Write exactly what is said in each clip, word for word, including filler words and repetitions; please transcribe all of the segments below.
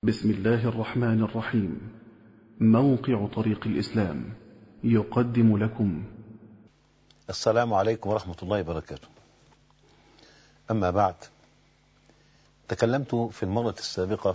بسم الله الرحمن الرحيم. موقع طريق الإسلام يقدم لكم. السلام عليكم ورحمة الله وبركاته. أما بعد، تكلمت في المرة السابقة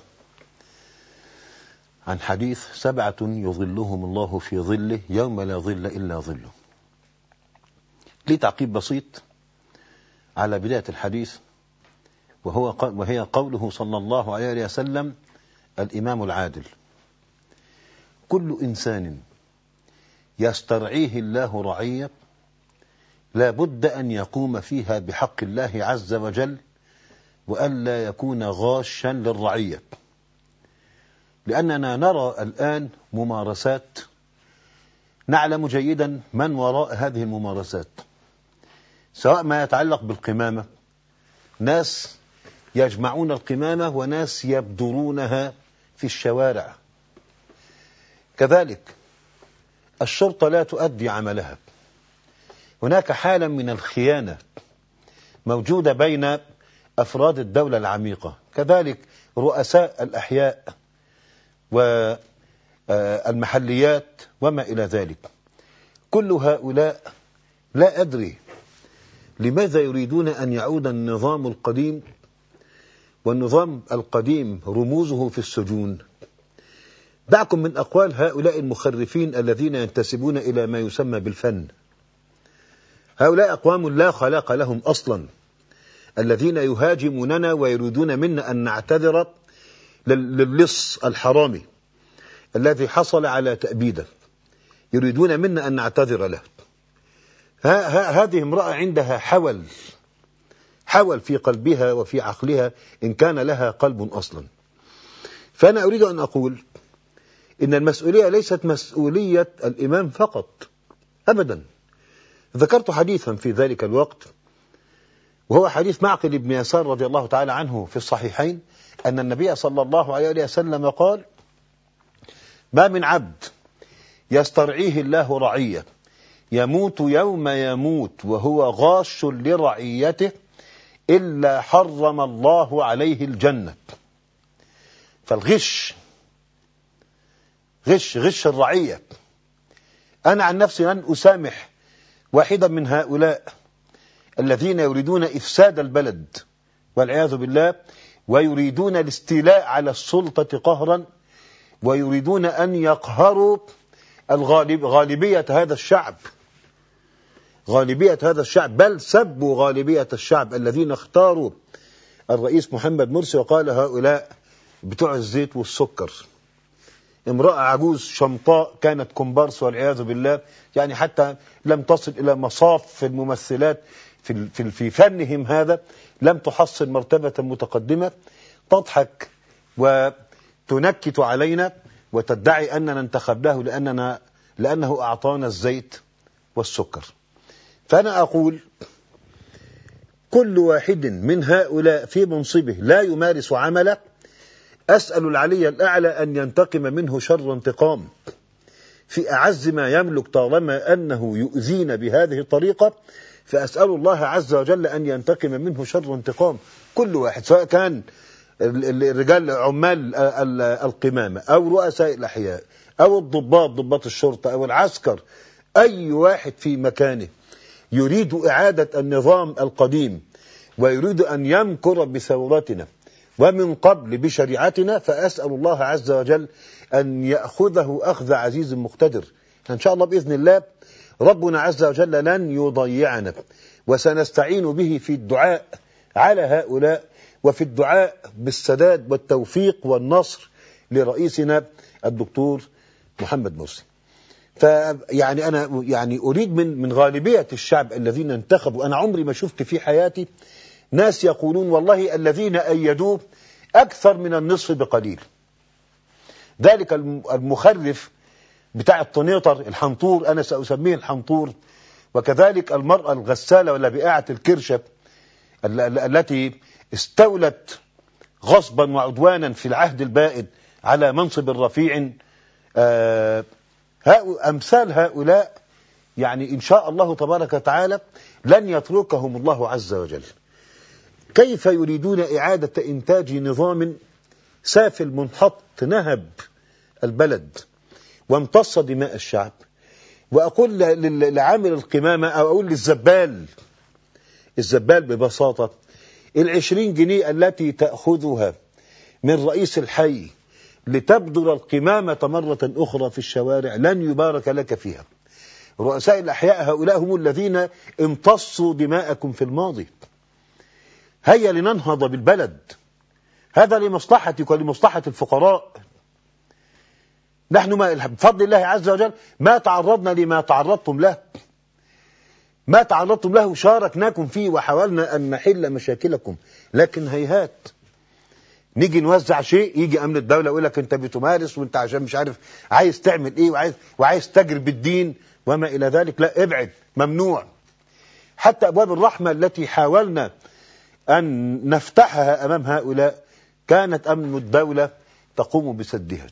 عن حديث سبعة يظلهم الله في ظله يوم لا ظل إلا ظله. لي تعقيب بسيط على بداية الحديث، وهو وهي قوله صلى الله عليه وسلم: الإمام العادل. كل إنسان يسترعيه الله رعية لا بد أن يقوم فيها بحق الله عز وجل، وألا يكون غاشا للرعية، لأننا نرى الآن ممارسات نعلم جيدا من وراء هذه الممارسات، سواء ما يتعلق بالقمامة، ناس يجمعون القمامة وناس يبدرونها في الشوارع، كذلك الشرطة لا تؤدي عملها، هناك حالة من الخيانة موجودة بين أفراد الدولة العميقة، كذلك رؤساء الأحياء والمحليات وما إلى ذلك. كل هؤلاء لا أدري لماذا يريدون أن يعود النظام القديم، والنظام القديم رموزه في السجون. دعكم من أقوال هؤلاء المخرفين الذين ينتسبون إلى ما يسمى بالفن. هؤلاء أقوام لا خلاق لهم أصلا، الذين يهاجموننا ويريدون منا أن نعتذر للص الحرامي الذي حصل على تأبيده، يريدون منا أن نعتذر له. هذه امرأة عندها حول حول في قلبها وفي عقلها، إن كان لها قلب أصلا. فأنا أريد أن أقول إن المسؤولية ليست مسؤولية الإمام فقط أبدا. ذكرت حديثا في ذلك الوقت، وهو حديث معقل بن يسار رضي الله تعالى عنه في الصحيحين، أن النبي صلى الله عليه وسلم قال: ما من عبد يسترعيه الله رعية يموت يوم يموت وهو غاش لرعيته إلا حرم الله عليه الجنة. فالغش غش غش الرعية. أنا عن نفسي لن أسامح واحدا من هؤلاء الذين يريدون إفساد البلد والعياذ بالله، ويريدون الاستيلاء على السلطة قهرا، ويريدون أن يقهروا الغالب غالبية هذا الشعب غالبية هذا الشعب بل سبوا غالبية الشعب الذين اختاروا الرئيس محمد مرسي، وقال: هؤلاء بتوع الزيت والسكر. امرأة عجوز شمطاء كانت كومبارس والعياذ بالله، يعني حتى لم تصل إلى مصاف في الممثلات في في فنهم هذا، لم تحصل مرتبة متقدمة، تضحك وتنكت علينا وتدعي أننا انتخبناه لأننا لأنه أعطانا الزيت والسكر. فأنا أقول: كل واحد من هؤلاء في منصبه لا يمارس عمله، أسأل العلي الأعلى أن ينتقم منه شر انتقام في أعز ما يملك، طالما أنه يؤذينا بهذه الطريقة، فأسأل الله عز وجل أن ينتقم منه شر انتقام. كل واحد، سواء كان الرجال عمال القمامة أو رؤساء الأحياء أو الضباط ضباط الشرطة أو العسكر، أي واحد في مكانه يريد إعادة النظام القديم ويريد أن يمكر بثورتنا ومن قبل بشريعتنا، فأسأل الله عز وجل أن يأخذه أخذ عزيز مقتدر. إن شاء الله بإذن الله ربنا عز وجل لن يضيعنا، وسنستعين به في الدعاء على هؤلاء، وفي الدعاء بالسداد والتوفيق والنصر لرئيسنا الدكتور محمد مرسي. فيعني أنا يعني أريد من من غالبية الشعب الذين انتخبوا، أنا عمري ما شفت في حياتي ناس يقولون والله الذين أيدوه أكثر من النصف بقليل. ذلك المخرف بتاع الطنيطر الحنطور، أنا سأسميه الحنطور، وكذلك المرأة الغسالة ولا بقاعة الكرشة التي استولت غصبا وعدوانا في العهد البائد على منصب رفيع. آه أمثال هؤلاء يعني إن شاء الله تبارك وتعالى لن يتركهم الله عز وجل. كيف يريدون إعادة إنتاج نظام سافل منحط نهب البلد وامتص دماء الشعب. وأقول لعامل القمامة أو أقول للزبال، الزبال ببساطة، العشرين جنيه التي تأخذها من رئيس الحي لتبذل القمامة مرة أخرى في الشوارع لن يبارك لك فيها. رؤساء الأحياء هؤلاء هم الذين امتصوا دماءكم في الماضي. هيا لننهض بالبلد، هذا لمصلحتك ولمصلحة الفقراء. نحن ما بفضل الله عز وجل ما تعرضنا لما تعرضتم له، ما تعرضتم له شاركناكم فيه وحاولنا أن نحل مشاكلكم، لكن هيهات. نيجي نوزع شيء يجي أمن الدولة يقول لك أنت بتمارس وأنت عشان مش عارف عايز تعمل إيه وعايز, وعايز تجر بالدين وما إلى ذلك. لا، ابعد، ممنوع. حتى أبواب الرحمة التي حاولنا أن نفتحها أمام هؤلاء كانت أمن الدولة تقوم بسدها.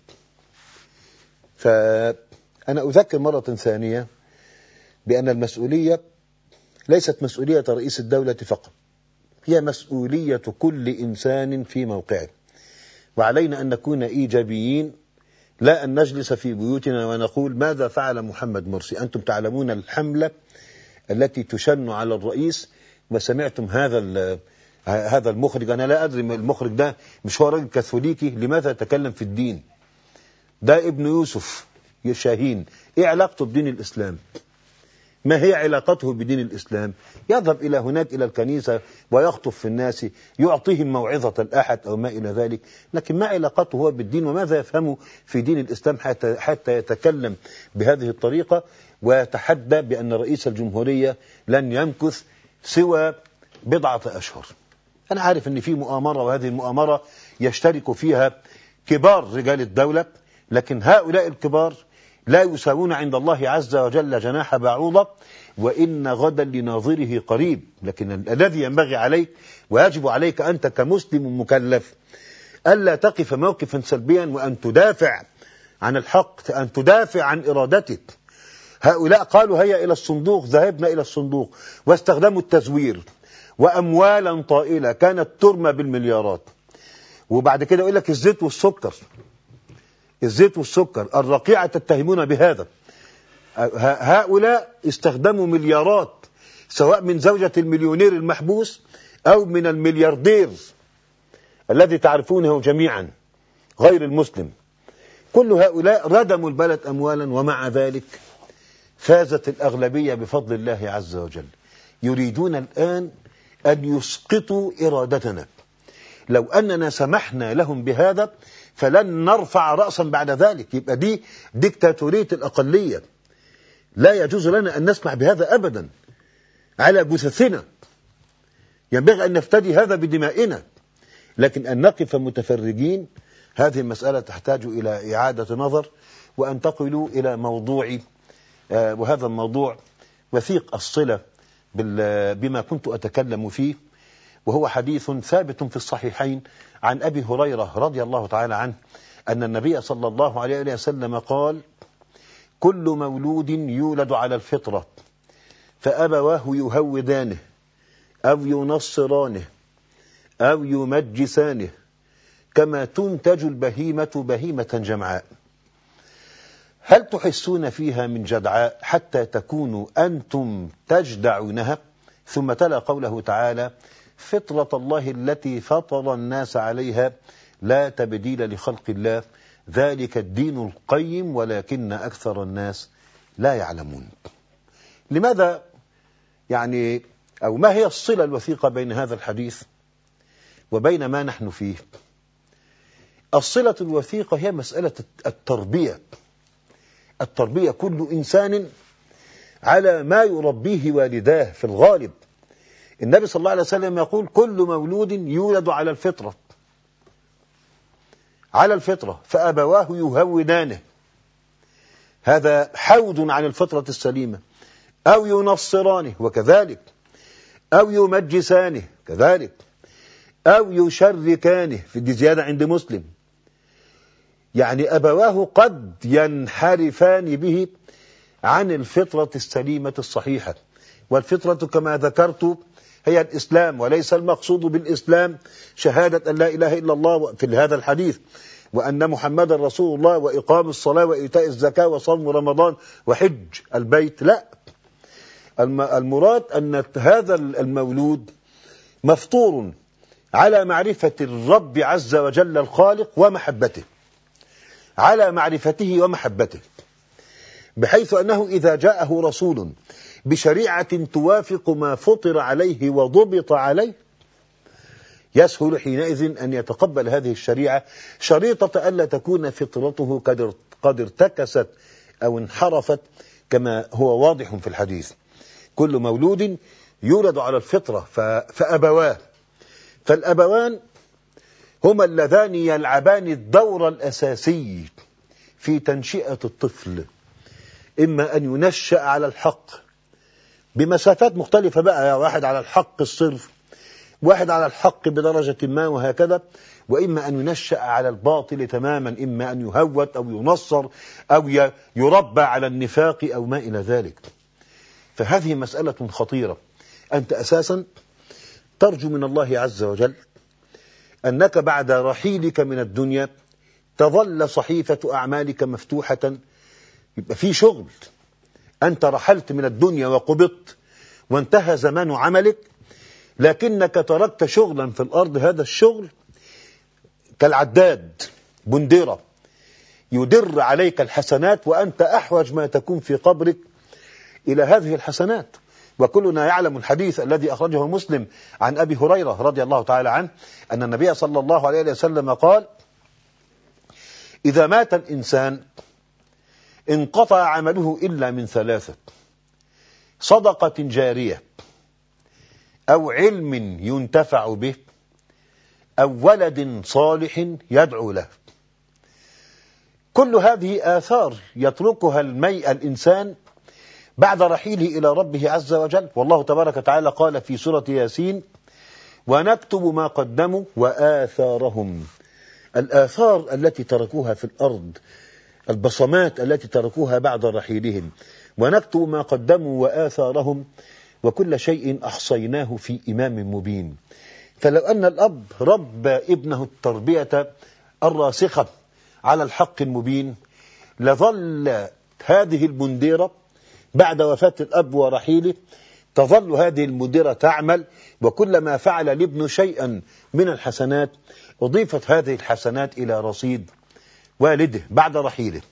فأنا أذكر مرة ثانية بأن المسؤولية ليست مسؤولية رئيس الدولة فقط، هي مسؤولية كل إنسان في موقعه. وعلينا أن نكون إيجابيين، لا أن نجلس في بيوتنا ونقول ماذا فعل محمد مرسي. أنتم تعلمون الحملة التي تشن على الرئيس، وسمعتم هذا هذا المخرج، أنا لا أدري المخرج ده مش هو راجل كاثوليكي، لماذا يتكلم في الدين؟ ده ابن يوسف شاهين، إيه علاقته بدين الإسلام؟ ما هي علاقته بدين الإسلام؟ يذهب إلى هناك إلى الكنيسة ويخطب في الناس، يعطيهم موعظة الأحد أو ما إلى ذلك، لكن ما علاقته هو بالدين وماذا يفهم في دين الإسلام حتى, حتى يتكلم بهذه الطريقة ويتحدى بأن رئيس الجمهورية لن يمكث سوى بضعة أشهر. أنا عارف أن في مؤامرة، وهذه المؤامرة يشترك فيها كبار رجال الدولة، لكن هؤلاء الكبار لا يساوون عند الله عز وجل جناح بعوضة، وإن غدا لناظره قريب. لكن الذي ينبغي عليك ويجب عليك أنت كمسلم مكلف ألا تقف موقفا سلبيا، وأن تدافع عن الحق، أن تدافع عن إرادتك. هؤلاء قالوا هيا إلى الصندوق، ذهبنا إلى الصندوق واستخدموا التزوير وأموالا طائلة كانت ترمى بالمليارات. وبعد كده يقول لك الزيت والسكر، الزيت والسكر الرقيعة تتهمون بهذا. هؤلاء استخدموا مليارات، سواء من زوجة المليونير المحبوس أو من الملياردير الذي تعرفونه جميعا غير المسلم. كل هؤلاء ردموا البلد أموالا، ومع ذلك فازت الأغلبية بفضل الله عز وجل. يريدون الآن أن يسقطوا إرادتنا. لو أننا سمحنا لهم بهذا فلن نرفع رأسا بعد ذلك. يبقى دي ديكتاتورية الأقلية، لا يجوز لنا أن نسمح بهذا أبدا على جثثنا. ينبغي أن نفتدي هذا بدمائنا، لكن أن نقف متفرجين هذه المسألة تحتاج إلى إعادة نظر. وأنتقل إلى موضوع، وهذا الموضوع وثيق الصلة بما كنت أتكلم فيه، وهو حديث ثابت في الصحيحين عن أبي هريرة رضي الله تعالى عنه أن النبي صلى الله عليه وسلم قال: كل مولود يولد على الفطرة فأبواه يهودانه أو ينصرانه أو يمجسانه كما تنتج البهيمة بهيمة جمعاء. هل تحسون فيها من جدعاء حتى تكونوا أنتم تجدعونها؟ ثم تلا قوله تعالى: فطرة الله التي فطر الناس عليها لا تبديل لخلق الله ذلك الدين القيم ولكن أكثر الناس لا يعلمون. لماذا يعني أو ما هي الصلة الوثيقة بين هذا الحديث وبين ما نحن فيه؟ الصلة الوثيقة هي مسألة التربية. التربية كل إنسان على ما يربيه والداه في الغالب. النبي صلى الله عليه وسلم يقول: كل مولود يولد على الفطرة، على الفطرة فأبواه يهودانه، هذا حود عن الفطرة السليمة، أو ينصرانه وكذلك، أو يمجسانه كذلك، أو يشركانه، في دي زيادة عند مسلم، يعني أبواه قد ينحرفان به عن الفطرة السليمة الصحيحة. والفطرة كما ذكرت هي الإسلام، وليس المقصود بالإسلام شهادة أن لا إله إلا الله في هذا الحديث وأن محمد رسول الله وإقام الصلاة وإيتاء الزكاة وصوم رمضان وحج البيت. لا، المراد أن هذا المولود مفطور على معرفة الرب عز وجل الخالق ومحبته، على معرفته ومحبته، بحيث أنه إذا جاءه رسول بشريعة توافق ما فطر عليه وضبط عليه يسهل حينئذ أن يتقبل هذه الشريعة، شريطة ألا تكون فطرته قد ارتكست أو انحرفت كما هو واضح في الحديث. كل مولود يولد على الفطرة فأبواه، فالأبوان هما اللذان يلعبان الدور الأساسي في تنشئة الطفل، إما أن ينشأ على الحق بمسافات مختلفة بقى، واحد على الحق الصرف، واحد على الحق بدرجة ما وهكذا، وإما أن ينشأ على الباطل تماما، إما أن يهوت أو ينصر أو يربى على النفاق أو ما إلى ذلك. فهذه مسألة خطيرة. أنت أساسا ترجو من الله عز وجل أنك بعد رحيلك من الدنيا تظل صحيفة أعمالك مفتوحة، يبقى في شغل. أنت رحلت من الدنيا وقبضت وانتهى زمان عملك، لكنك تركت شغلا في الأرض، هذا الشغل كالعداد بندرة يدر عليك الحسنات، وأنت أحوج ما تكون في قبرك إلى هذه الحسنات. وكلنا يعلم الحديث الذي أخرجه مسلم عن أبي هريرة رضي الله تعالى عنه أن النبي صلى الله عليه وسلم قال: إذا مات الإنسان انقطع عمله إلا من ثلاثة: صدقة جارية، أو علم ينتفع به، أو ولد صالح يدعو له. كل هذه آثار يتركها المي الإنسان بعد رحيله إلى ربه عز وجل. والله تبارك وتعالى قال في سورة ياسين: ونكتب ما قدموا وآثارهم. الآثار التي تركوها في الأرض، البصمات التي تركوها بعد رحيلهم، ونكتب ما قدموا وآثارهم وكل شيء أحصيناه في إمام مبين. فلو أن الأب ربى ابنه التربية الراسخة على الحق المبين لظل هذه البنديرة بعد وفاة الأب ورحيله، تظل هذه البنديرة تعمل، وكلما فعل الابن شيئا من الحسنات أضيفت هذه الحسنات إلى رصيد والده بعد رحيله.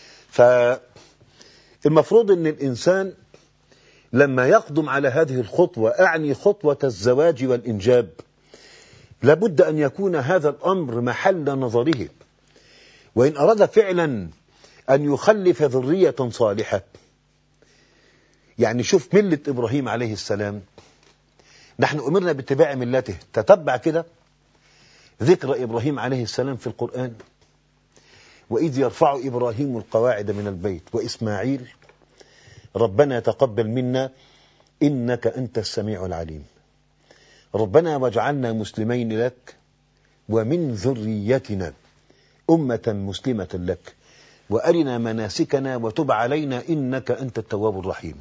فالمفروض أن الإنسان لما يقدم على هذه الخطوة، أعني خطوة الزواج والإنجاب، لابد أن يكون هذا الأمر محل نظره. وإن أراد فعلا أن يخلف ذرية صالحة، يعني شوف ملة إبراهيم عليه السلام، نحن أمرنا باتباع ملته. تتبع كده ذكر إبراهيم عليه السلام في القرآن: وإذ يرفع إبراهيم القواعد من البيت وإسماعيل ربنا تقبل منا إنك أنت السميع العليم، ربنا واجعلنا مسلمين لك ومن ذريتنا أمة مسلمة لك وأرنا مناسكنا وتب علينا إنك أنت التواب الرحيم.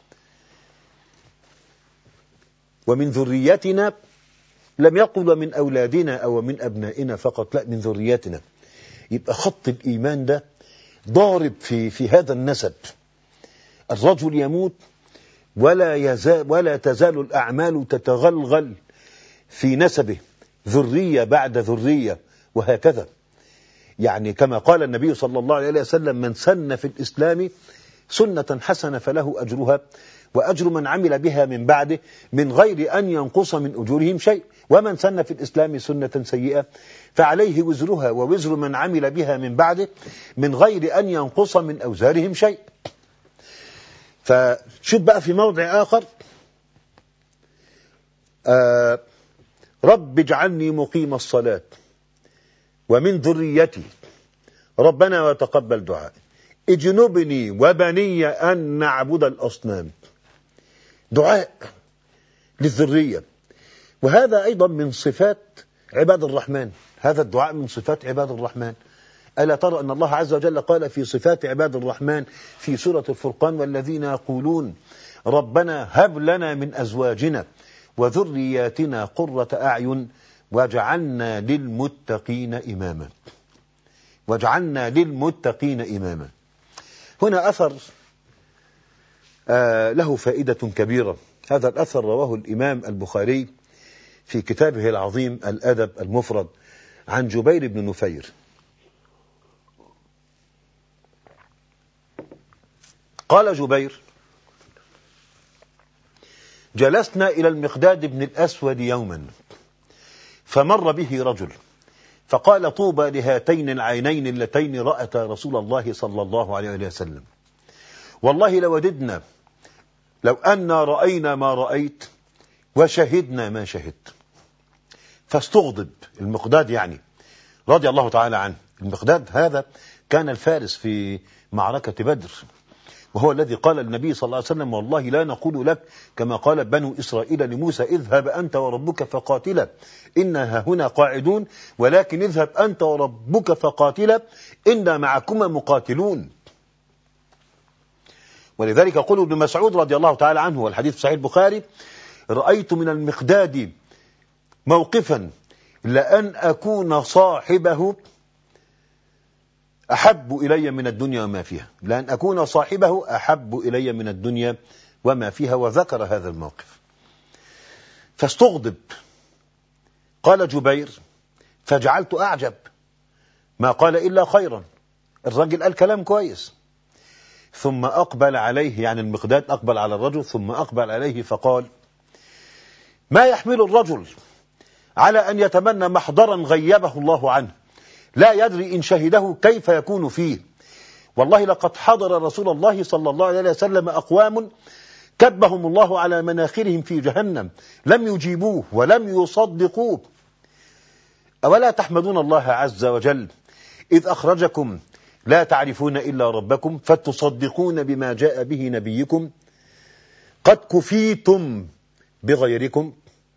ومن ذريتنا لم يقل من أولادنا أو من أبنائنا فقط، لا، من ذريتنا. يبقى خط الإيمان ده ضارب في في هذا النسب. الرجل يموت ولا يزال ولا تزال الأعمال تتغلغل في نسبه، ذرية بعد ذرية وهكذا. يعني كما قال النبي صلى الله عليه وسلم: من سن في الإسلام سنة حسنة فله أجرها وأجر من عمل بها من بعده من غير أن ينقص من أجورهم شيء، ومن سن في الإسلام سنة سيئة فعليه وزرها ووزر من عمل بها من بعده من غير أن ينقص من أوزارهم شيء. فشوف بقى في موضع آخر: آه رب اجعلني مقيم الصلاة ومن ذريتي ربنا وتقبل دعاء اجنبني وبني أن نعبد الأصنام. دعاء للذرية، وهذا أيضا من صفات عباد الرحمن. هذا الدعاء من صفات عباد الرحمن. ألا ترى أن الله عز وجل قال في صفات عباد الرحمن في سورة الفرقان: والذين يقولون ربنا هب لنا من أزواجنا وذرياتنا قرة أعين وجعلنا للمتقين إماما. وجعلنا للمتقين إماما. هنا أثر آه له فائدة كبيرة. هذا الأثر رواه الإمام البخاري في كتابه العظيم الأدب المفرد عن جبير بن نفير قال جبير: جلسنا إلى المقداد بن الأسود يوما فمر به رجل فقال: طوبى لهاتين العينين اللتين رأتا رسول الله صلى الله عليه وسلم، والله لوددنا لو أننا رأينا ما رأيت وشهدنا ما شهدت. فاستغضب المقداد يعني رضي الله تعالى عنه. المقداد هذا كان الفارس في معركة بدر، وهو الذي قال للنبي صلى الله عليه وسلم: والله لا نقول لك كما قال بنو إسرائيل لموسى: اذهب أنت وربك فقاتلا إنا هنا قاعدون، ولكن اذهب أنت وربك فقاتلا إنا معكما مقاتلون. ولذلك يقول ابن مسعود رضي الله تعالى عنه، والحديث في صحيح البخاري: رأيت من المقداد موقفا لأن أكون صاحبه أحب إلي من الدنيا وما فيها، لأن أكون صاحبه أحب إلي من الدنيا وما فيها. وذكر هذا الموقف فاستغضب. قال جبير: فجعلت أعجب، ما قال إلا خيرا، الرجل قال كلام كويس. ثم أقبل عليه، يعني المقداد أقبل على الرجل، ثم أقبل عليه فقال: ما يحمل الرجل على أن يتمنى محضرا غيبه الله عنه لا يدري إن شهده كيف يكون فيه؟ والله لقد حضر رسول الله صلى الله عليه وسلم أقوام كبهم الله على مناخرهم في جهنم لم يجيبوه ولم يصدقوه. أولا تحمدون الله عز وجل إذ أخرجكم لا تعرفون إلا ربكم فتصدقون بما جاء به نبيكم قد كفيتم بغيركم.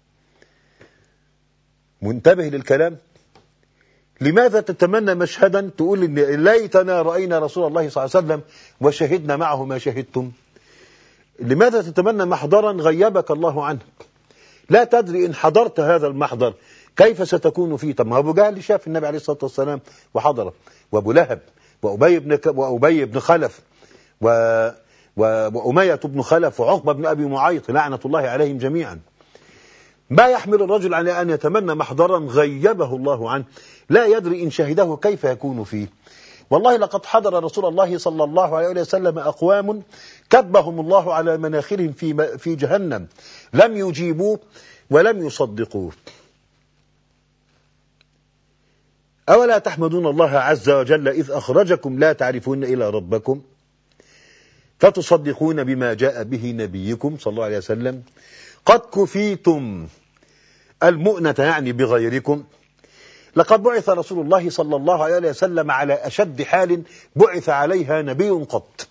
منتبه للكلام. لماذا تتمنى مشهدا تقول إن ليتنا رأينا رسول الله صلى الله عليه وسلم وشهدنا معه ما شهدتم؟ لماذا تتمنى محضرا غيبك الله عنه لا تدري إن حضرت هذا المحضر كيف ستكون فيه؟ طب ما أبو جهل شاف النبي عليه الصلاة والسلام وحضره، وأبو لهب وأبي بن وأبي بن خلف و... و... وأمية بن خلف وعقبة بن أبي معيط لعنة الله عليهم جميعا. ما يحمل الرجل على أن يتمنى محضرا غيبه الله عنه لا يدري إن شهده كيف يكون فيه؟ والله لقد حضر رسول الله صلى الله عليه وسلم أقوام كبهم الله على مناخرهم في في جهنم لم يجيبوه ولم يصدقوه. أولا تحمدون الله عز وجل إذ أخرجكم لا تعرفون إلا ربكم فتصدقون بما جاء به نبيكم صلى الله عليه وسلم قد كفيتم المؤنة يعني بغيركم. لقد بعث رسول الله صلى الله عليه وسلم على أشد حال بعث عليها نبي قط.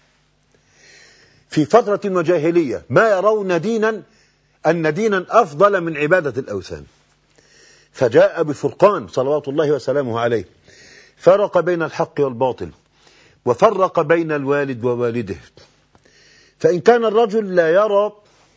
في فترة وجاهلية ما يرون دينا أن دينا أفضل من عبادة الأوثان، فجاء بفرقان صلوات الله وسلامه عليه، فرق بين الحق والباطل وفرق بين الوالد ووالده. فإن كان الرجل لا يرى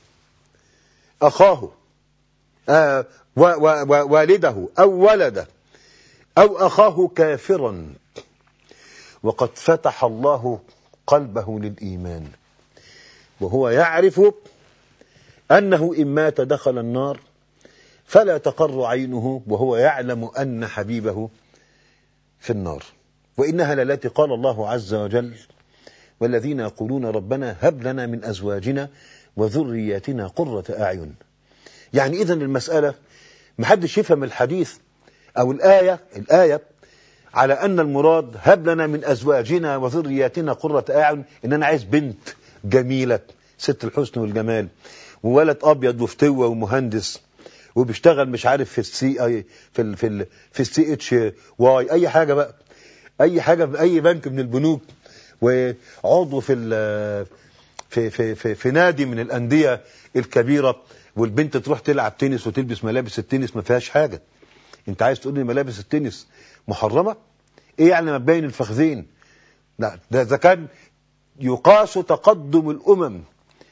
أخاه آه ووالده أو ولده أو أخاه كافرا وقد فتح الله قلبه للإيمان وهو يعرف أنه إن مات دخل النار فلا تقر عينه وهو يعلم أن حبيبه في النار، وإنها للتي قال الله عز وجل: والذين يقولون ربنا هب لنا من أزواجنا وذرياتنا قرة أعين. يعني إذن المسألة محدش يفهم الحديث أو الآية الآية على أن المراد هب لنا من أزواجنا وذرياتنا قرة أعين إن أنا عايز بنت جميلة ست الحسن والجمال وولد أبيض وفتوة ومهندس وبيشتغل مش عارف في السي اي في ال في ال في السي اتش واي اي حاجه بقى، اي حاجه في اي بنك من البنوك، وعضو في في في في, في نادي من الانديه الكبيره، والبنت تروح تلعب تنس وتلبس ملابس التنس ما فيهاش حاجه. انت عايز تقول لي ملابس التنس محرمه؟ ايه يعني ما بين الفخذين؟ لا، ده اذا كان يقاس تقدم الامم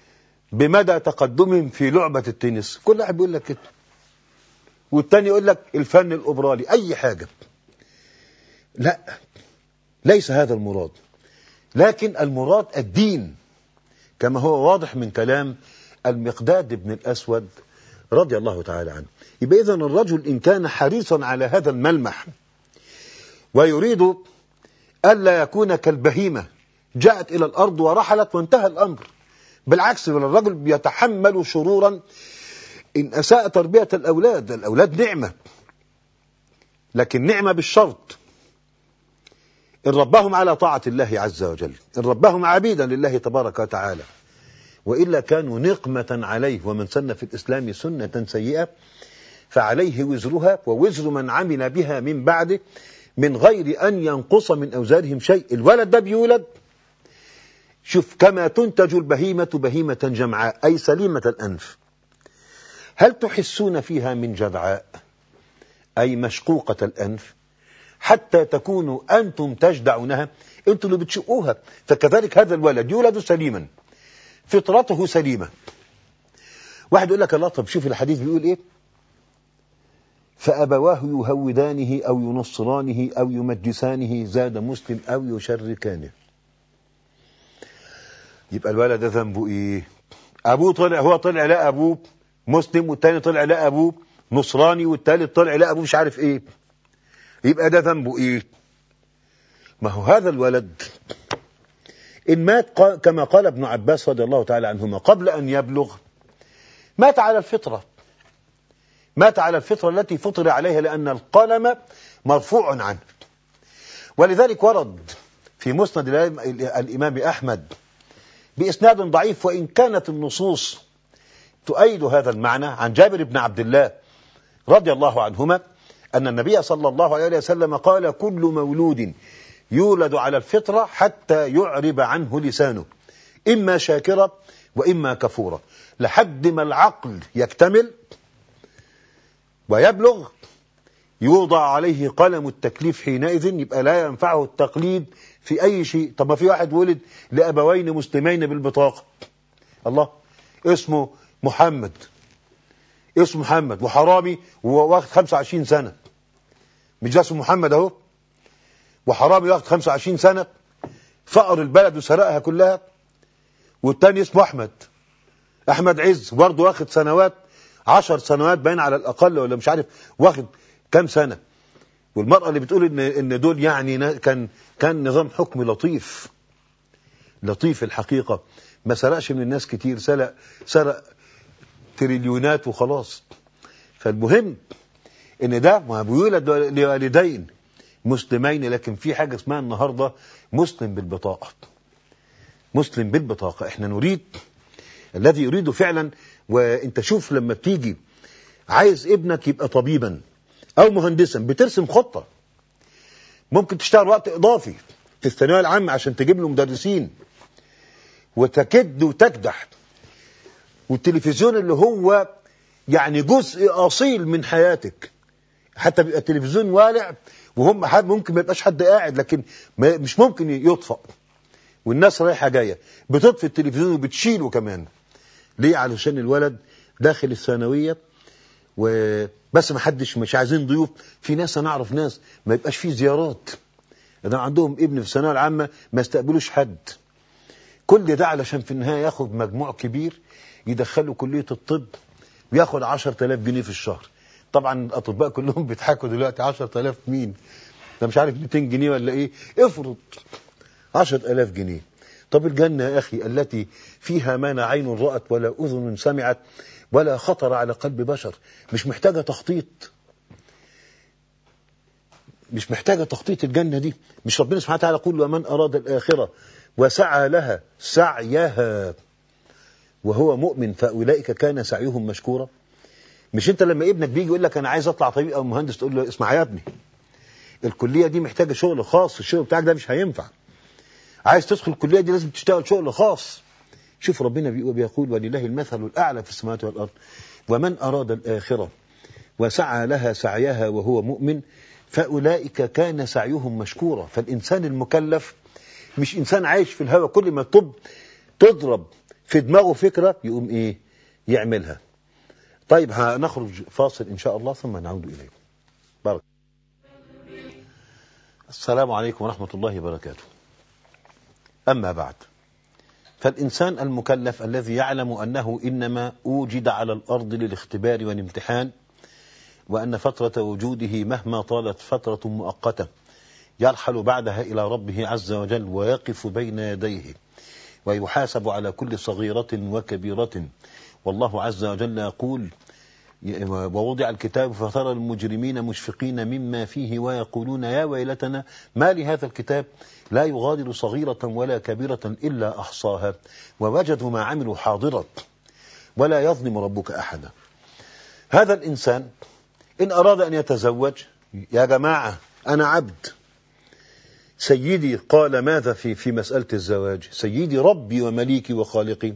بمدى تقدمهم في لعبة التنس. كل واحد بيقول لك كده، والتاني يقول لك الفن الأوبرالي، أي حاجة. لا، ليس هذا المراد، لكن المراد الدين، كما هو واضح من كلام المقداد بن الأسود رضي الله تعالى عنه. يبقى إذن الرجل إن كان حريصا على هذا الملمح ويريد ألا يكون كالبهيمة جاءت إلى الأرض ورحلت وانتهى الأمر، بالعكس الرجل بيتحمل شرورا إن أساء تربية الأولاد. الأولاد نعمة، لكن نعمة بالشرط إن ربهم على طاعة الله عز وجل، إن ربهم عبيدا لله تبارك وتعالى، وإلا كانوا نقمة عليه. ومن سن في الإسلام سنة سيئة فعليه وزرها ووزر من عمل بها من بعده من غير أن ينقص من أوزارهم شيء. الولد ده بيولد، شوف، كما تنتج البهيمة بهيمة جمعاء أي سليمة الأنف، هل تحسون فيها من جذعاء أي مشقوقة الأنف حتى تكونوا أنتم تجدعونها؟ أنتم اللي بتشقوها. فكذلك هذا الولد يولد سليما، فطرته سليمة. واحد يقول لك الله، طب شوف الحديث بيقول إيه؟ فأبواه يهودانه أو ينصرانه أو يمجسانه، زاد مسلم، أو يشركانه. يبقى الولد ده ذنبه إيه؟ أبوه طلع، هو طلع لا أبوه مسلم، والتاني طلع لا أبوه نصراني، والتالت طلع لا أبوه مش عارف إيه. يبقى ده ذنبه إيه؟ ما هو هذا الولد إن مات كما قال ابن عباس رضي الله تعالى عنهما قبل أن يبلغ، مات على الفطرة، مات على الفطرة التي فطر عليها، لأن القلم مرفوع عنه. ولذلك ورد في مسند الإمام أحمد بإسناد ضعيف، وإن كانت النصوص تؤيد هذا المعنى، عن جابر بن عبد الله رضي الله عنهما أن النبي صلى الله عليه وسلم قال: كل مولود يولد على الفطرة حتى يعرب عنه لسانه، إما شاكرا وإما كفورا، لحد ما العقل يكتمل ويبلغ يوضع عليه قلم التكليف حينئذ، يبقى لا ينفعه التقليد في أي شيء. طب ما في واحد ولد لأبوين مسلمين بالبطاقة، الله، اسمه محمد، اسمه محمد وحرامي وواخد خمسة وعشرين سنة، مش ده اسمه محمد اهو، وحرامي واخد خمسة وعشرين سنة، فقر البلد وسرقها كلها. والتاني اسمه أحمد، أحمد عز، برضه واخد سنوات، عشر سنوات باين على الأقل، ولا مش عارف واخد كام سنة. والمرأة اللي بتقول إن إن دول يعني كان كان نظام حكم لطيف، لطيف الحقيقة، ما سرقش من الناس كتير، سرق سرق تريليونات وخلاص. فالمهم إن ده ما بيولد لوالدين مسلمين، لكن في حاجة اسمها النهاردة مسلم بالبطاقة، مسلم بالبطاقة. احنا نريد الذي يريده فعلا. وانت شوف لما بتيجي عايز ابنك يبقى طبيبا او مهندسا، بترسم خطة، ممكن تشتغل وقت اضافي في الثانوية العامة عشان تجيب له مدرسين، وتكد وتكدح. والتلفزيون اللي هو يعني جزء اصيل من حياتك، حتى بيبقى التلفزيون والع وهم ممكن ما يبقاش حد قاعد، لكن مش ممكن يطفأ والناس رايحة جاية، بتطفي التلفزيون وبتشيله كمان. ليه؟ علشان الولد داخل الثانوية وبس، ما حدش، مش عايزين ضيوف. في ناس، انا اعرف ناس ما يبقاش فيه زيارات، اذا عندهم ابن في الثانوية العامة ما يستقبلوش حد. كل ده علشان في النهاية ياخد مجموع كبير يدخله كلية الطب وياخد عشرة آلاف جنيه في الشهر. طبعا الأطباء كلهم بيضحكوا دلوقتي، عشرة آلاف مين؟ ده مش عارف مئتين جنيه ولا ايه، افرض عشرة آلاف جنيه. طب الجنة يا أخي التي فيها ما لا عين رأت ولا أذن سمعت ولا خطر على قلب بشر، مش محتاجة تخطيط، مش محتاجة تخطيط الجنة دي. مش ربنا سبحانه وتعالى يقول: ومن أراد الآخرة وسعى لها سعيها وهو مؤمن فأولئك كان سعيهم مشكورا. مش انت لما ابنك بيجي يقول لك انا عايز اطلع طبيب او مهندس، تقول له: اسمع يا ابني، الكلية دي محتاجة شغل خاص، الشغل بتاعك ده مش هينفع، عايز تدخل الكلية دي لازم تشتغل شغل خاص. شوف ربنا بيقول: ولله المثل الأعلى في السماوات والأرض ومن أراد الآخرة وسعى لها سعيها وهو مؤمن فأولئك كان سعيهم مشكورا. فالإنسان المكلف مش إنسان عايش في الهوى، كل ما طب تضرب في دماغه فكرة يقوم إيه يعملها. طيب هنخرج فاصل إن شاء الله ثم نعود إليه. بارك. السلام عليكم ورحمة الله وبركاته. أما بعد، فالإنسان المكلف الذي يعلم أنه إنما أوجد على الأرض للاختبار والامتحان، وأن فترة وجوده مهما طالت فترة مؤقتة يرحل بعدها إلى ربه عز وجل ويقف بين يديه ويحاسب على كل صغيرة وكبيرة. والله عز وجل يقول: ووضع الكتاب فترى المجرمين مشفقين مما فيه ويقولون يا ويلتنا ما لهذا الكتاب لا يغادر صغيرة ولا كبيرة إلا أحصاها ووجدوا ما عملوا حاضرا ولا يظلم ربك أحدا. هذا الإنسان إن أراد أن يتزوج، يا جماعة أنا عبد، سيدي قال ماذا في في مسألة الزواج؟ سيدي ربي ومليكي وخالقي.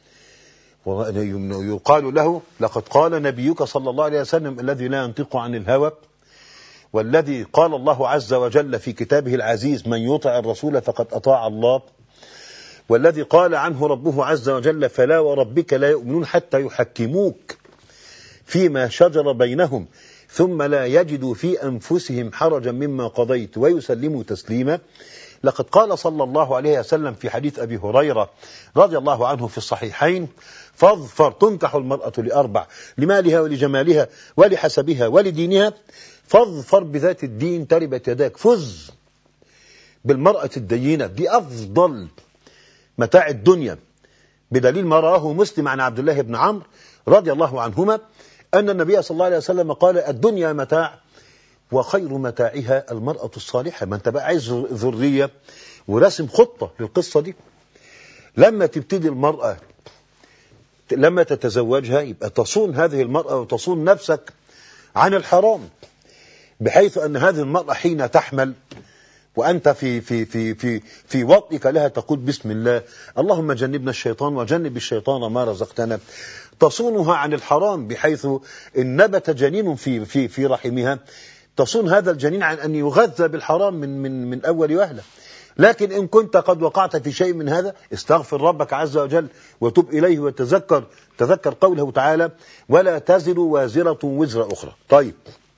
يقال له: لقد قال نبيك صلى الله عليه وسلم الذي لا ينطق عن الهوى، والذي قال الله عز وجل في كتابه العزيز: من يطع الرسول فقد أطاع الله، والذي قال عنه ربه عز وجل: فلا وربك لا يؤمنون حتى يحكموك فيما شجر بينهم ثم لا يجدوا في أنفسهم حرجا مما قضيت ويسلموا تسليما. لقد قال صلى الله عليه وسلم في حديث أبي هريرة رضي الله عنه في الصحيحين: فاظفر، تنكح المرأة لأربع: لمالها ولجمالها ولحسبها ولدينها، فاظفر بذات الدين تربت يداك. فز بالمرأة الدينة، دي أفضل متاع الدنيا، بدليل ما رواه مسلم عن عبد الله بن عمرو رضي الله عنهما أن النبي صلى الله عليه وسلم قال: الدنيا متاع وخير متاعها المرأة الصالحة. ما انت بقى عايز ذرية ورسم خطة للقصة دي. لما تبتدي المرأة لما تتزوجها يبقى تصون هذه المرأة وتصون نفسك عن الحرام، بحيث أن هذه المرأة حين تحمل وأنت في في في في في وطئك لها تقول بسم الله اللهم جنبنا الشيطان وجنب الشيطان ما رزقتنا، تصونها عن الحرام، بحيث إن نبت جنين في في في رحمها تصون هذا الجنين عن أن يغذى بالحرام من من من أول وهلة. لكن إن كنت قد وقعت في شيء من هذا استغفر ربك عز وجل وتب إليه وتذكر تذكر قوله تعالى: ولا تزر وازرة وزر أخرى. طيب،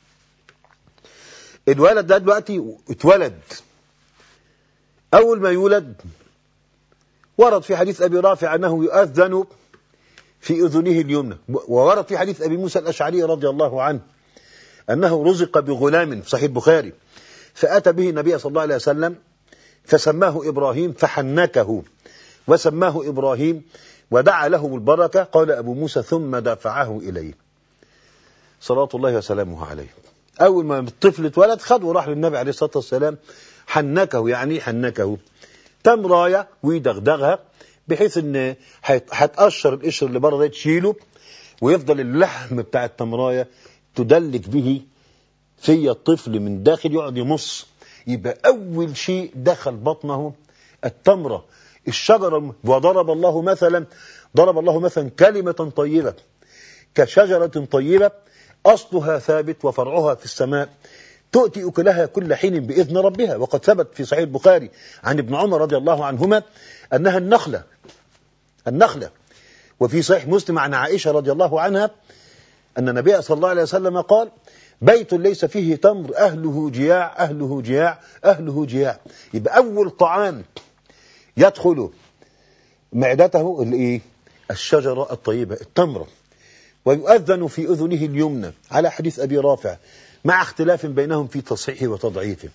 الولد ده دلوقتي اتولد، أول ما يولد ورد في حديث أبي رافع أنه يؤذن في أذنه اليمنى، وورد في حديث أبي موسى الأشعري رضي الله عنه أنه رزق بغلام في صحيح البخاري، فأتى به النبي صلى الله عليه وسلم فسماه إبراهيم فحنكه وسماه إبراهيم ودعا له بالبركة. قال أبو موسى: ثم دفعه إليه صلوات الله وسلامه عليه. أول ما الطفل اتولد خده وراح للنبي عليه الصلاة والسلام، حنكه، يعني حنكه تمراية ويدغدغها بحيث ان هتقشر القشر اللي بره ده تشيله، ويفضل اللحم بتاع التمراية تدلك به في الطفل من داخل، يقعد يمص. يبقى أول شيء دخل بطنه التمرة الشجرة. وضرب الله مثلا ضرب الله مثلا كلمة طيبة كشجرة طيبة أصلها ثابت وفرعها في السماء تؤتي أكلها كل حين بإذن ربها. وقد ثبت في صحيح البخاري عن ابن عمر رضي الله عنهما أنها النخلة النخلة وفي صحيح مسلم عن عائشة رضي الله عنها أن النبي صلى الله عليه وسلم قال: بيت ليس فيه تمر أهله جياع أهله جياع أهله جياع. يبقى أول طعام يدخل معدته الإيه؟ الشجرة الطيبة التمرة. ويؤذن في أذنه اليمنى على حديث أبي رافع مع اختلاف بينهم في تصحيحه وتضعيفه.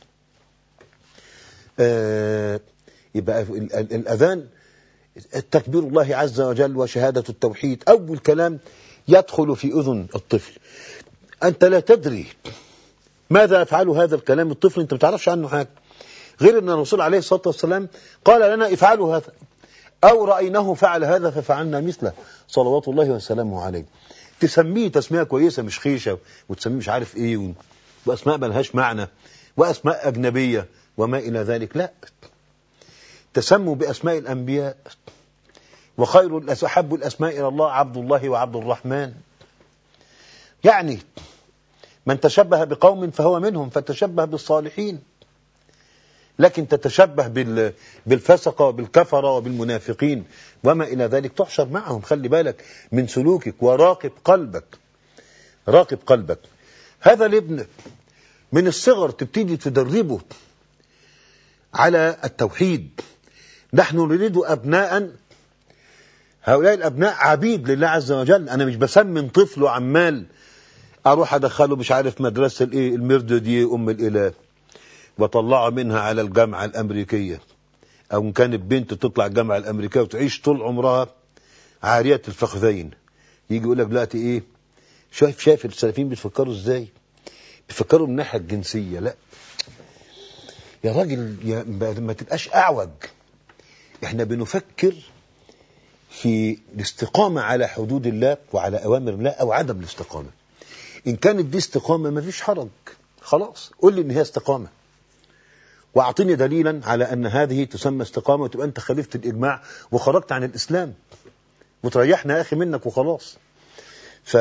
آه يبقى الأذان التكبير الله عز وجل وشهادة التوحيد أول كلام يدخل في أذن الطفل. أنت لا تدري ماذا يفعل هذا الكلام الطفل، أنت ما تعرفش عنه حاجة، غير أن الرسول عليه الصلاة والسلام قال لنا افعلوا هذا أو رأيناه فعل هذا ففعلنا مثله صلوات الله وسلامه عليه. تسميه تسمية كويسة مش خيشة، وتسميه مش عارف إيه وأسماء ملهاش معنى وأسماء أجنبية وما إلى ذلك، لا، تسموا بأسماء الأنبياء. وخير أحب الأسماء إلى الله عبد الله وعبد الرحمن. يعني من تشبه بقوم فهو منهم، فتشبه بالصالحين. لكن تتشبه بالفسقة وبالكفرة وبالمنافقين وما إلى ذلك تحشر معهم. خلي بالك من سلوكك وراقب قلبك، راقب قلبك. هذا الابن من الصغر تبتدي تدربه على التوحيد. نحن نريد أبناء، هؤلاء الأبناء عبيد لله عز وجل. أنا مش بسمن طفل وعمال أروح أدخله مش عارف مدرسة الإيه المردة دي أم الإله وطلعه منها على الجامعة الأمريكية، أو إن كانت بنت تطلع الجامعة الأمريكية وتعيش طول عمرها عارية الفخذين. يجي يقول لك دلوقتي إيه، شايف شايف السلفيين بيفكروا إزاي؟ بيفكروا من الناحية الجنسية. لا يا راجل، يا ما تبقاش أعوج. إحنا بنفكر في الاستقامة على حدود الله وعلى أوامر الله أو عدم الاستقامة. إن كانت دي استقامة ما فيش حرج، خلاص قول لي إن هي استقامة وأعطيني دليلا على أن هذه تسمى استقامة، وتبقى أنت خالفت الإجماع وخرجت عن الإسلام وتريحنا يا أخي منك وخلاص. ف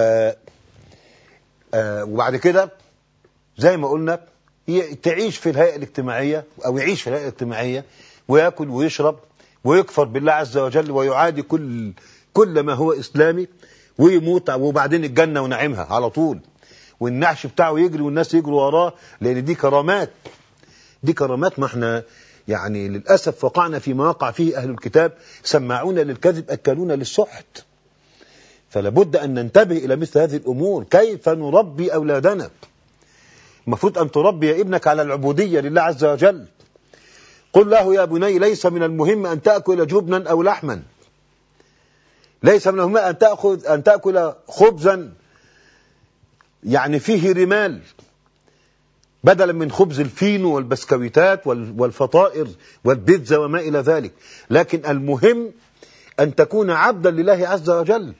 آه وبعد كده زي ما قلنا تعيش في الهيئة الاجتماعية أو يعيش في الهيئة الاجتماعية ويأكل ويشرب ويكفر بالله عز وجل ويعادي كل كل ما هو إسلامي ويموت، وبعدين الجنة ونعيمها على طول، والنعش بتاعه يجري والناس يجروا وراه، لأن دي كرامات. دي كرامات. ما احنا يعني للأسف وقعنا في مواقع فيه أهل الكتاب سماعون للكذب أكلون للسحت. فلابد أن ننتبه إلى مثل هذه الأمور. كيف نربي أولادنا؟ المفروض أن تربي ابنك على العبودية لله عز وجل. قل له يا بني ليس من المهم أن تأكل جبنا أو لحما، ليس من المهم أن تأخذ أن تأكل خبزا يعني فيه رمال بدلا من خبز الفينو والبسكويتات والفطائر والبيتزا وما إلى ذلك، لكن المهم أن تكون عبدا لله عز وجل.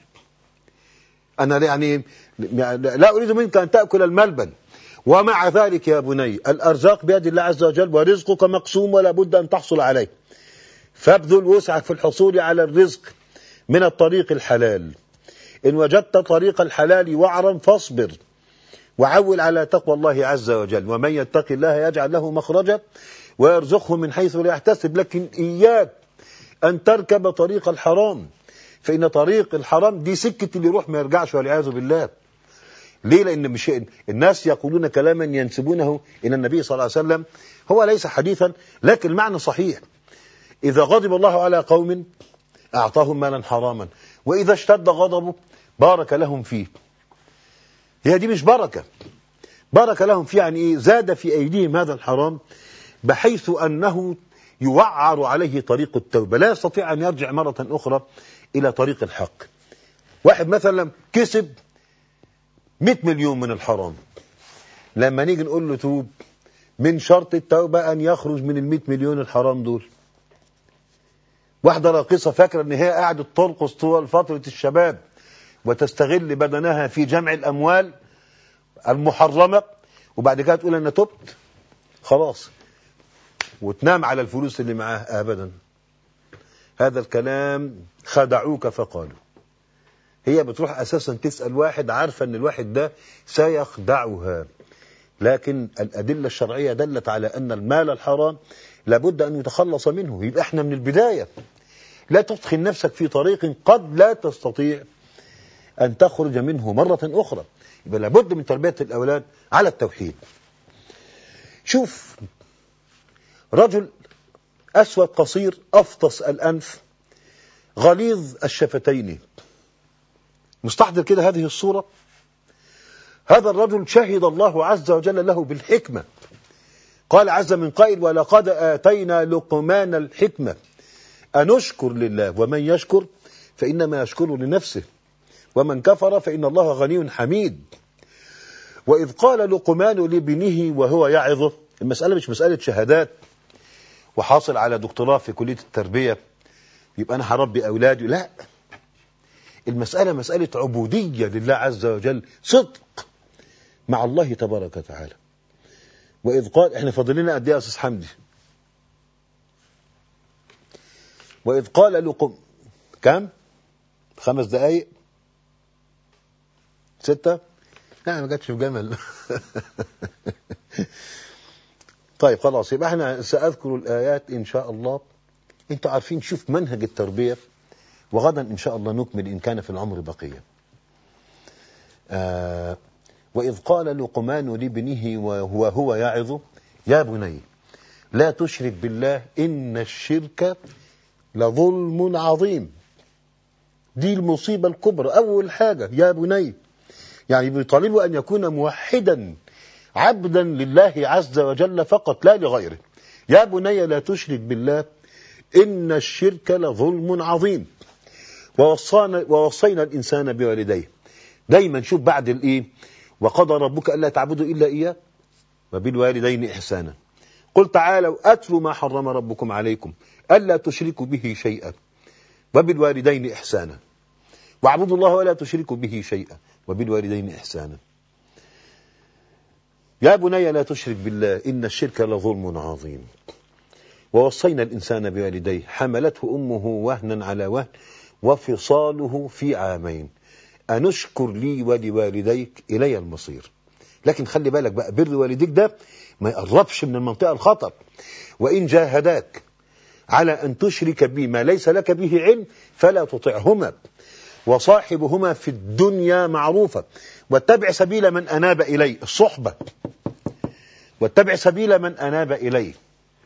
أنا يعني لا أريد منك أن تأكل الملبن، ومع ذلك يا بني الأرزاق بيد الله عز وجل ورزقك مقسوم ولا بد أن تحصل عليه، فابذل وسعك في الحصول على الرزق من الطريق الحلال. إن وجدت طريق الحلال وعرا فاصبر وعول على تقوى الله عز وجل، ومن يتق الله يجعل له مخرجا ويرزقه من حيث لا يحتسب. لكن إياك أن تركب طريق الحرام، فإن طريق الحرام دي سكة اللي يروح ما يرجعش والعياذ بالله. ليه؟ لأن مش الناس يقولون كلاما ينسبونه إلى النبي صلى الله عليه وسلم هو ليس حديثا، لكن المعنى صحيح. إذا غضب الله على قوم أعطاهم مالا حراما، وإذا اشتد غضبه بارك لهم فيه. هي دي مش بركة، بارك لهم فيه يعني إيه؟ زاد في أيديهم هذا الحرام بحيث أنه يوعر عليه طريق التوبة، لا يستطيع أن يرجع مرة أخرى إلى طريق الحق. واحد مثلا كسب مئة مليون من الحرام، لما نيجي نقول له توب، من شرط التوبة أن يخرج من المئة مليون الحرام دول. واحدة راقصة فاكرة أن هي قاعدة ترقص طول فترة الشباب وتستغل بدنها في جمع الأموال المحرمة، وبعد كده تقول أنا تبت خلاص وتنام على الفلوس اللي معاه. أبدا، هذا الكلام خدعوك فقالوا. هي بتروح أساسا تسأل واحد عارفة أن الواحد ده سيخدعها، لكن الأدلة الشرعية دلت على أن المال الحرام لابد أن يتخلص منه. يبقى احنا من البداية لا تدخل نفسك في طريق قد لا تستطيع أن تخرج منه مرة أخرى. يبقى لابد من تربية الأولاد على التوحيد. شوف رجل أسود قصير أفطس الأنف غليظ الشفتين، مستحضر كده هذه الصورة. هذا الرجل شهد الله عز وجل له بالحكمة. قال عز من قائل ولقد آتينا لقمان الحكمة أن اشكر لله ومن يشكر فإنما يشكر لنفسه ومن كفر فإن الله غني حميد. وإذ قال لقمان لابنه وهو يعظه، المسألة مش مسألة شهادات وحاصل على دكتوراه في كلية التربية يبقى أنا هربي أولادي، لا، المسألة مسألة عبودية لله عز وجل، صدق مع الله تبارك وتعالى. وإذ قال، احنا فاضل لنا قد ايه يا أستاذ حمدي؟ وإذ قال لقم كم؟ خمس دقايق؟ ستة؟ لا ما جاتش في جمل. طيب خلاص، يبقى احنا سأذكر الآيات إن شاء الله. انتوا عارفين، شوف منهج التربية، وغدا إن شاء الله نكمل إن كان في العمر بقية. آه وإذ قال لقمان لابنه وهو هو يعظه يا بني لا تشرك بالله إن الشرك لظلم عظيم. دي المصيبة الكبرى. أول حاجة يا بني، يعني بيطالبه أن يكون موحدا عبدا لله عز وجل فقط لا لغيره. يا بني لا تشرك بالله إن الشرك لظلم عظيم. ووصانا ووصينا الإنسان بوالديه. دايما شوف بعد الإيه، وقضى ربك ألا تعبدوا إلا إياه وبالوالدين إحسانا. قل تعالوا أتلوا ما حرم ربكم عليكم ألا تشركوا به شيئا وبالوالدين إحسانا واعبدوا الله ولا تشركوا به شيئا وبالوالدين إحسانا. يا بني لا تشرك بالله إن الشرك لظلم عظيم. ووصينا الإنسان بوالديه حملته أمه وهنا على وهن وفصاله في عامين أن اشكر لي ولوالديك إلي المصير. لكن خلي بالك بقى، بر والديك ده ما يقربش من المنطقة الخطر. وإن جاهداك على أن تشرك بي ما ليس لك به علم فلا تطعهما وصاحبهما في الدنيا معروفا واتبع سبيل من أناب إلي. الصحبة، واتبع سبيل من أناب إلي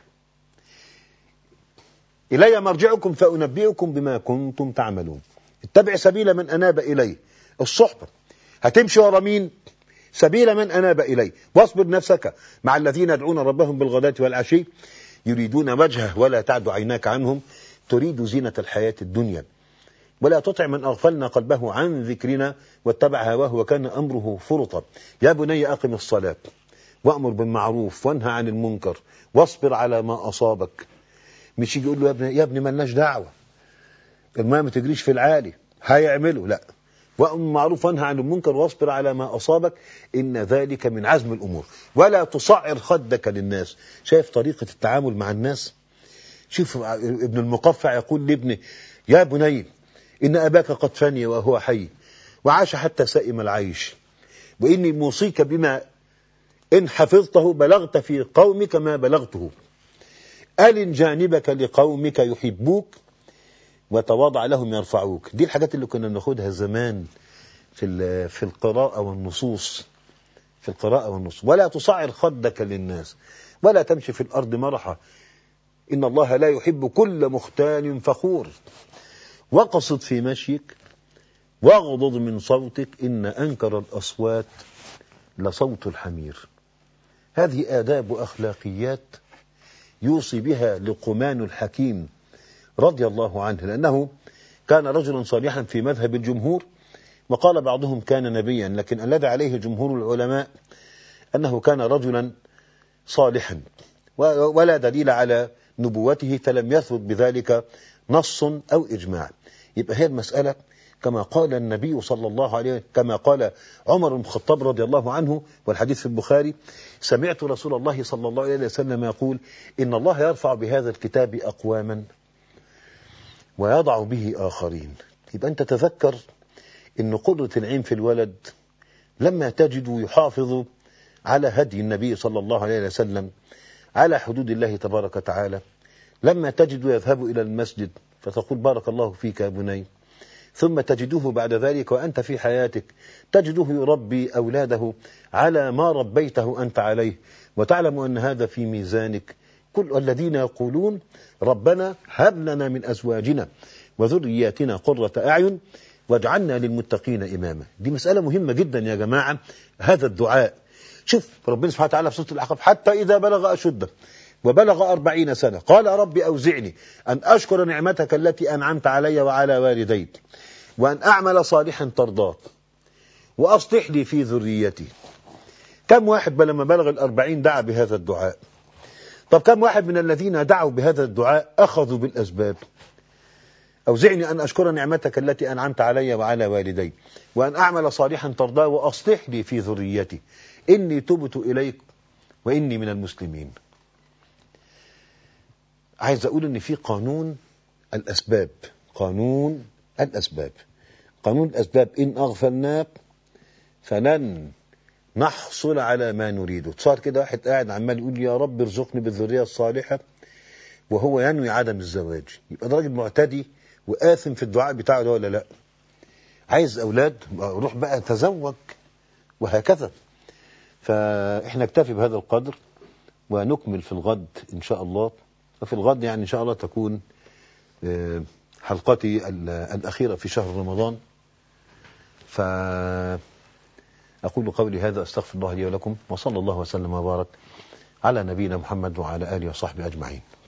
إلي مرجعكم فأنبئكم بما كنتم تعملون. اتبع سبيل من أناب إلي. الصحبة هتمشي ورا مين؟ سبيل من أناب إلي. واصبر نفسك مع الذين يدعون ربهم بالغداة والعشي يريدون وجهه ولا تعد عيناك عنهم تريد زينة الحياة الدنيا ولا تطع من أغفلنا قلبه عن ذكرنا واتبع هواه وكان أمره فرطا. يا بني أقم الصلاة وأمر بالمعروف وانهى عن المنكر واصبر على ما أصابك. مش يجي يقول له يا ابني يا ابني مالناش دعوة، الماء ما تجريش في العالي هيعمله، لا. وأمر بالمعروف وانهى عن المنكر واصبر على ما أصابك إن ذلك من عزم الأمور ولا تصعر خدك للناس. شايف طريقة التعامل مع الناس؟ شوف ابن المقفع يقول لابنه يا بني إن أباك قد فني وهو حي وعاش حتى سائم العيش وإني موصيك بما إن حفظته بلغت في قومك ما بلغته. ألن جانبك لقومك يحبوك وتواضع لهم يرفعوك. دي الحاجات اللي كنا بناخدها زمان في في القراءة والنصوص. في القراءة والنصوص. ولا تصعر خدك للناس ولا تمشي في الأرض مرحا إن الله لا يحب كل مختال فخور. وقصد في مشيك واغضض من صوتك إن أنكر الأصوات لصوت الحمير. هذه آداب وأخلاقيات يوصي بها لقمان الحكيم رضي الله عنه، لأنه كان رجلا صالحا في مذهب الجمهور، وقال بعضهم كان نبيا، لكن الذي عليه جمهور العلماء أنه كان رجلا صالحا ولا دليل على نبوته فلم يثبت بذلك نص أو إجماع. يبقى هي المسألة كما قال النبي صلى الله عليه وسلم، كما قال عمر بن الخطاب رضي الله عنه والحديث في البخاري: سمعت رسول الله صلى الله عليه وسلم يقول إن الله يرفع بهذا الكتاب أقواما ويضع به آخرين. يبقى أنت تذكر أن قدرة العين في الولد لما تجد يحافظ على هدي النبي صلى الله عليه وسلم على حدود الله تبارك وتعالى، لما تجد يذهب إلى المسجد فتقول بارك الله فيك يا بني، ثم تجده بعد ذلك وأنت في حياتك تجده يربي أولاده على ما ربيته أنت عليه، وتعلم أن هذا في ميزانك. كل الذين يقولون ربنا هب لنا من أزواجنا وذرياتنا قرة أعين واجعلنا للمتقين إماما. دي مسألة مهمة جدا يا جماعة. هذا الدعاء، شوف ربنا سبحانه وتعالى في سورة الأحقاف: حتى إذا بلغ أشده وبلغ أربعين سنة قال رب أوزعني أن أشكر نعمتك التي أنعمت علي وعلى والدي وأن أعمل صالحا ترضاه وأصلح لي في ذريتي. كم واحد لما بلغ الأربعين دعا بهذا الدعاء؟ طب كم واحد من الذين دعوا بهذا الدعاء أخذوا بالأسباب؟ أوزعني أن أشكر نعمتك التي أنعمت علي وعلى والدي وأن أعمل صالحا ترضاه وأصلح لي في ذريتي إني تبت إليك وإني من المسلمين. عايز أقول إن في قانون الأسباب. قانون الأسباب قانون الأسباب إن أغفلناك فلن نحصل على ما نريده. صار كده واحد قاعد عمال يقول يا رب ارزقني بالذرية الصالحة وهو ينوي عدم الزواج، يبقى ده راجل معتدي وآثم في الدعاء بتاعه ده ولا لا؟ عايز أولاد روح بقى تزوج، وهكذا. فإحنا نكتفي بهذا القدر ونكمل في الغد إن شاء الله. وفي الغد يعني إن شاء الله تكون حلقتي الأخيرة في شهر رمضان. فأقول قولي هذا، أستغفر الله لي ولكم، وصلى الله وسلم وبارك على نبينا محمد وعلى آله وصحبه أجمعين.